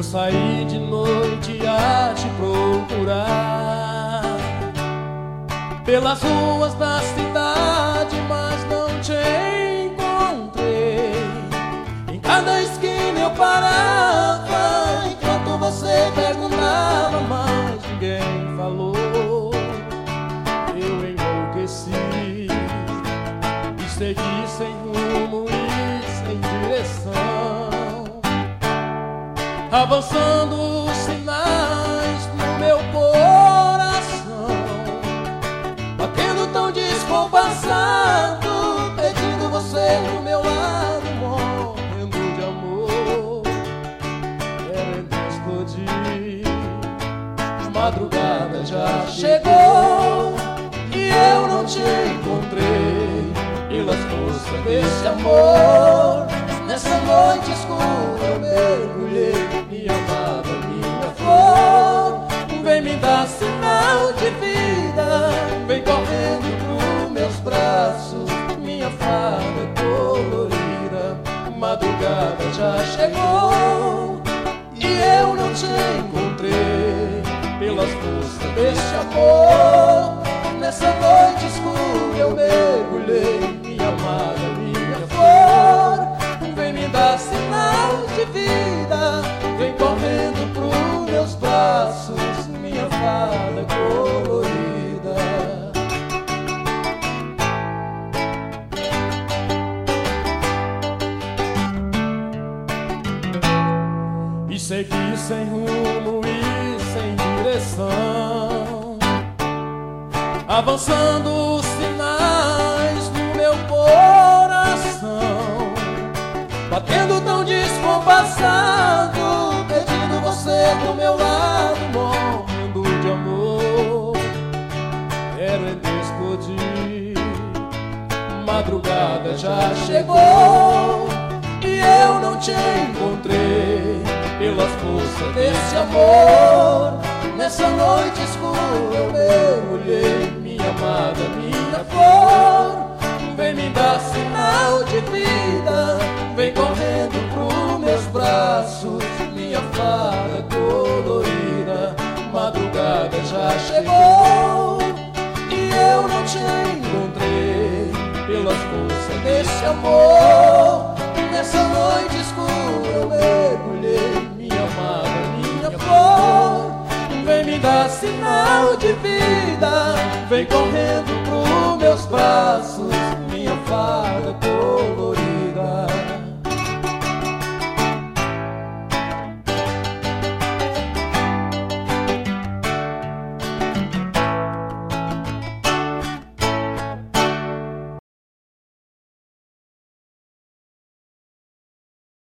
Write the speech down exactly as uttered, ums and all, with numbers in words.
saí de noite a te procurar pelas ruas da cidade, mas não te encontrei. Em cada esquina eu parava, enquanto você perguntava, mas ninguém falou. Eu enlouqueci e segui sem rumo e sem direção, avançando os sinais no meu coração, batendo tão descompassado, pedindo você do meu lado, morrendo de amor, querendo explodir. A madrugada já chegou e eu não te encontrei pelas forças desse amor. Nessa noite escura eu mergulhei, minha amada, minha flor. Vem me dar sinal de vida, vem correndo pros meus braços, minha fada colorida. Madrugada já chegou e eu não te encontrei pelas forças deste amor. Nessa noite escura eu mergulhei, minha amada, minha flor. Vem me dar sinal de vida, vem correndo pros meus braços, minha fada colorida. E segui sem rumo e sem direção, avançando os sinais do meu coração, batendo tão descompassado, pedindo você do meu lado, morrendo de amor, querendo explodir. Madrugada já chegou e eu não te encontrei pelas forças desse amor. Nessa noite escura eu mergulhei, minha amada, minha flor. Vem me dar sinal de vida, vem correndo pros meus braços, minha fada colorida. Madrugada já chegou e eu não te encontrei pelas forças desse amor. Nessa noite escura eu mergulhei, minha amada, minha flor. Vem me dar sinal de vida, vem correndo pros meus braços, minha fada colorida.